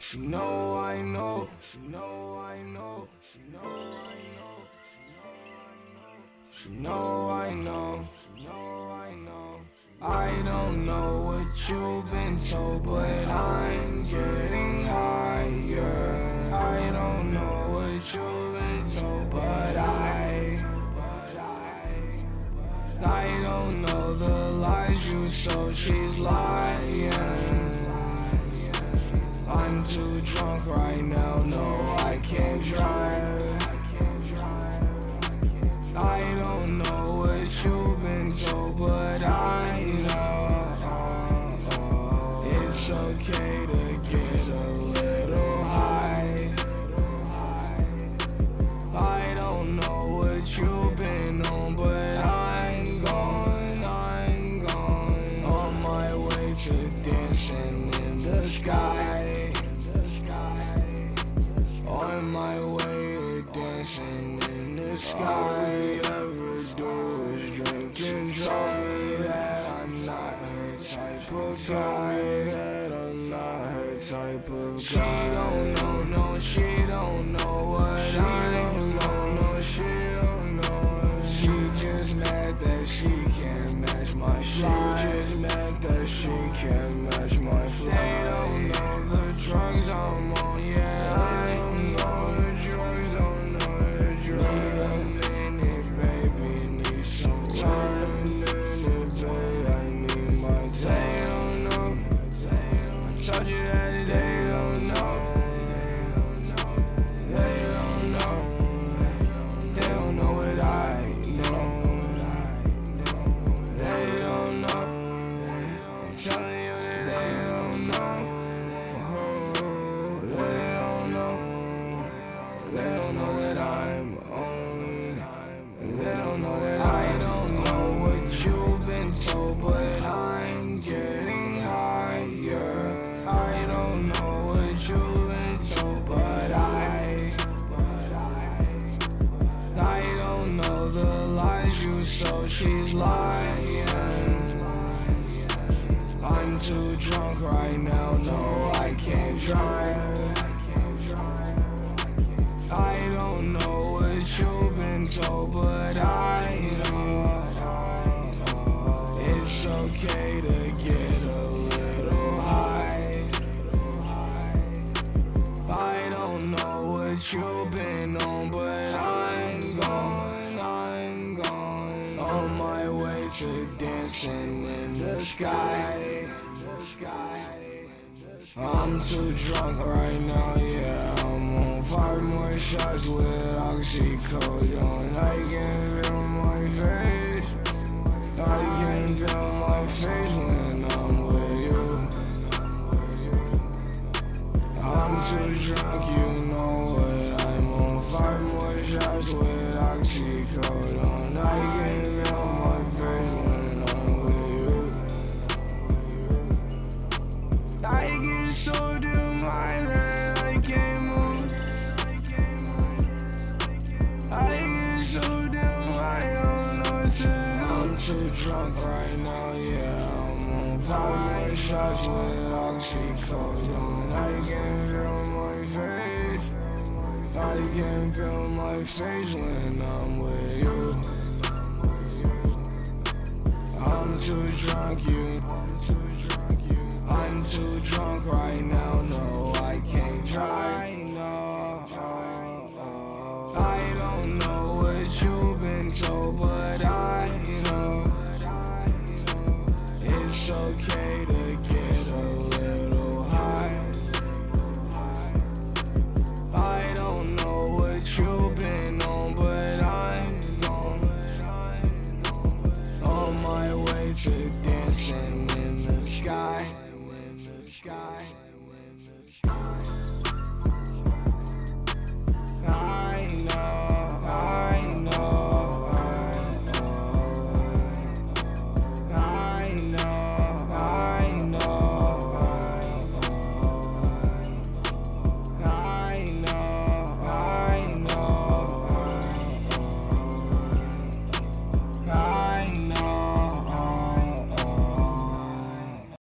She know I know, she know I know, she know I know, she know I know, she know I know. I don't know what you've been told, but I'm getting higher. I don't know what you've been told, but I don't know the lies you sold. She's lying. I'm too drunk right now, no, I can't drive. I don't know what you've been told, but I know it's okay to get a little high. I don't know what you've been on, but I'm gone on my way to dancing in the sky. On my way to dancing in the sky. All we ever do is drink and tell me that I'm not her type of guy. That I'm not her type of guy. She don't know, no, she don't know what I don't know, no, she don't know. She just mad that she can't match my fly. She just mad that she can't match my fly. They don't know the drugs I'm on, yeah, I don't know the drugs, don't know the drugs. Need a minute, baby, need some time. Minute, baby, I need my time. They don't know, I told you that they don't know. They don't know, they don't know what I know. They don't know, I'm telling you that they don't know. They don't know, they don't know that I'm on. They don't know that I don't know what you've been told, but I'm getting higher. I don't know what you've been told, but I don't know the lies you sold. She's lying. I'm too drunk right now, no, I can't drive. I don't know what you've been told, but I know it's okay to get a little high. I don't know what you've been on, but I'm gone on my way to dancing in the sky. I'm too drunk right now, yeah, I'm on 5 more shots with oxycodone. I can feel my face, I can feel my face when I'm with you. I'm too drunk, you know what, I'm on 5 more shots with oxycodone. I can feel my face when I'm with you. I get so damn high that I can't move. I get so damn high, I don't know what to do. I'm too drunk right now, yeah, I'm on 5 more shots with oxycodone. I can feel my face, I can feel my face when I'm with you. I'm too drunk, I'm too drunk right now, no, I can't drive, no. I don't know what you've been told, but I know it's okay to get a little high. I don't know what you've been on, but I'm gone on my way to dancing in the sky.